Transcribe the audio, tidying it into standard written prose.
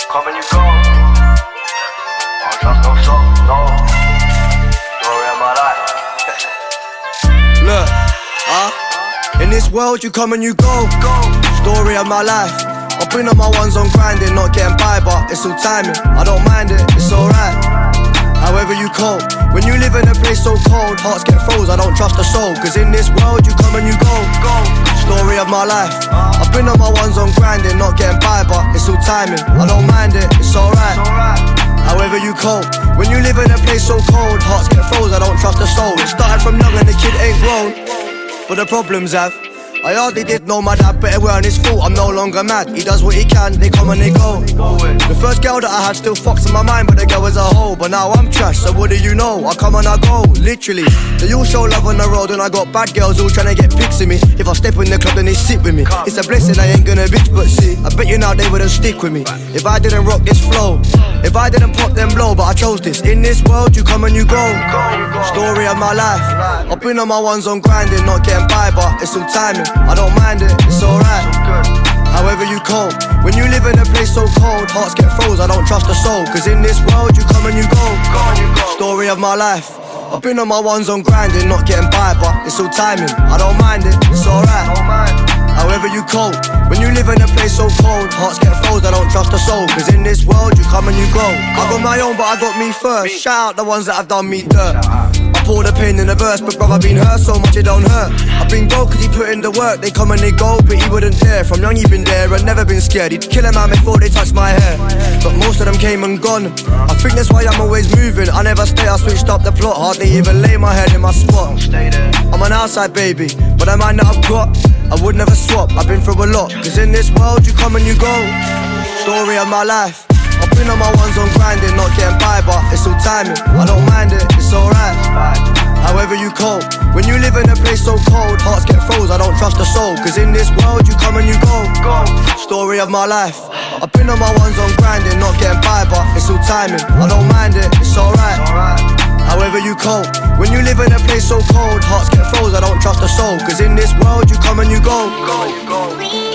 come and you go. I don't trust no soul, no. Story of my life. Look, in this world you come and you go. Story of my life. I've been on my ones on grinding, not getting by, but it's all timing. I don't mind it, it's alright. However you cope, when you live in a place so cold, hearts get froze, I don't trust a soul. Cause in this world you come and you go. Story of my life. I've been on my ones on grinding, not getting by, but it's all timing. I don't mind it, it's alright. However you cope, when you live in a place so cold, hearts get froze, I don't trust a soul. It started from young and the kid ain't grown, but the problems have. I hardly did know my dad, but it weren't his fault, I'm no longer mad. He does what he can, they come and they go. The first girl that I had still fucks in my mind, but the girl was a hoe. But now I'm trash, so what do you know? I come and I go, literally. They all show love on the road, and I got bad girls all trying to get pics of me. If I step in the club, then they sit with me. It's a blessing, I ain't gonna bitch, but see, I bet you now they wouldn't stick with me if I didn't rock this flow, if I didn't pop them blow. But I chose this. In this world you come and you go. Story of my life. I've been on my ones on grinding, not getting by, but it's all timing. I don't mind it, it's alright. However you cope, when you live in a place so cold, hearts get froze, I don't trust a soul. Cause in this world you come and you go. Story of my life. I've been on my ones on grinding, not getting by, but it's all timing. I don't mind it, it's alright. However you cope, when you live in a place so cold, hearts get froze, I don't trust a soul. Cause in this world you come and you go. I got my own, but I got me first. Shout out the ones that have done me dirt. I pour the pain in the verse, but brother been hurt so much it don't hurt. I've been broke cause he put in the work. They come and they go, but he wouldn't dare. From young he been there and never been scared. He'd kill a man before they touched my hair, but most of them came and gone. I think that's why I'm always moving. I never stay, I switched up the plot. Hardly even lay my head in my spot. I'm an outside baby, but the mind that I've got, I would never swap. I've been through a lot. Cause in this world you come and you go. Story of my life. I've been on my ones on grinding, not getting by, but it's all timing. I don't mind it, it's alright. However you cope, when you live in a place so cold, hearts get froze, I don't trust a soul. Cause in this world you come and you go. Story of my life. I've been on my ones on grinding, not getting by, but it's all timing. I don't mind it, it's alright. However you cope, when you live in a place so cold, hearts get froze, I don't trust a soul. Cause in this world you come and you go.